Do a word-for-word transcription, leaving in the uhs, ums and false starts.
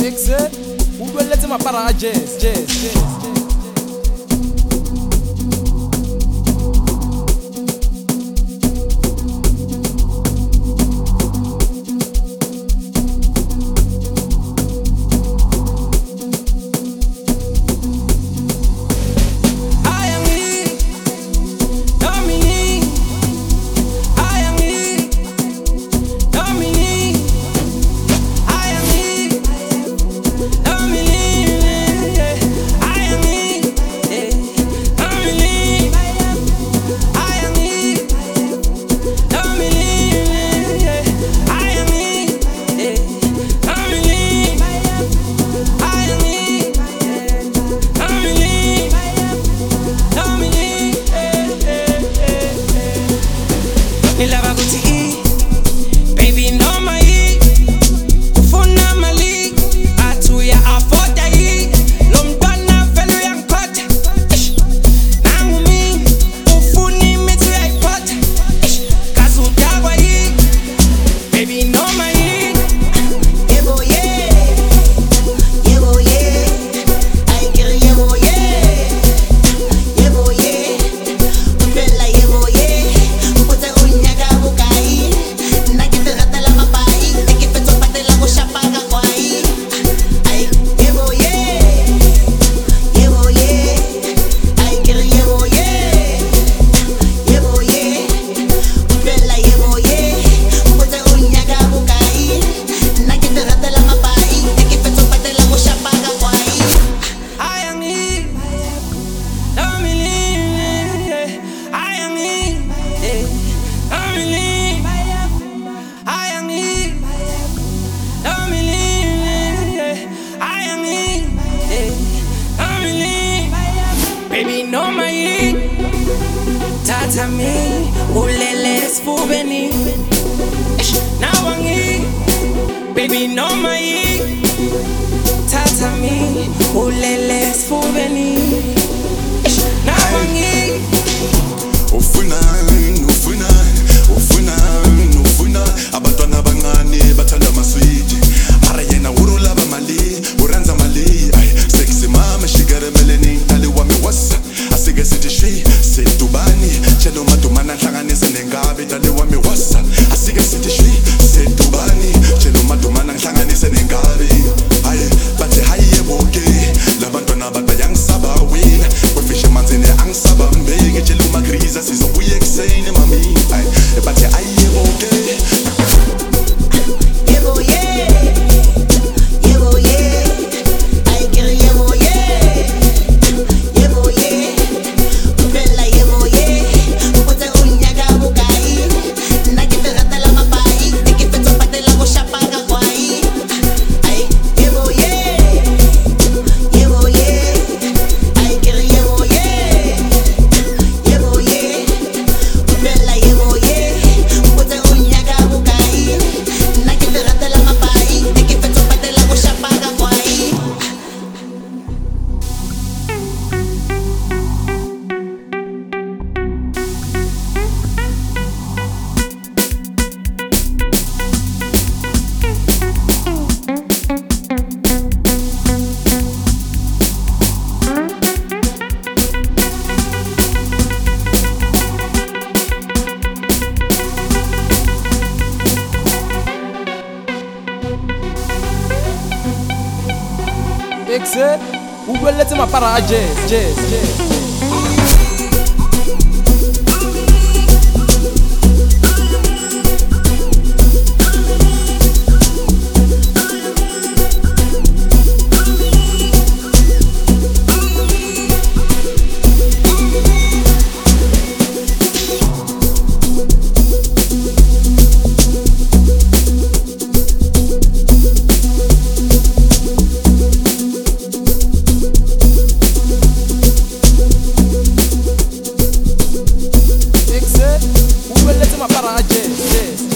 Exe, o beleza ma para jazz, jazz, jazz. Tata mi, ulele sfubeni. Nawangi, baby no mai. Tata mi, ulele sfubeni. Nawangi. Ufuna, ufuna, ufuna, ufuna. Abantwana abancane bathanda amaswiti. Mara yena urula bamali, uranza mali. Ay, sexy mama, shigare meleni, tali wami wasa. Asike sithi shwi, sedubani. Chelo madumana nhlanganise nengabe, tali wami wasa. Asike sithi shwi, sedubani. Chelo madumana nhlanganise nengabe. Ay, bathi hayi yeboke. Labantwana bathi yangisaba wena. Kwefishe manzini angisaba mbeke. Chelo magriza sizobuya ekuseni mami. Ay, bathi hayi yeboke. Exe, o beleza ma para jazz, jazz, jazz. Exe, o beleza ma para jazz, jazz.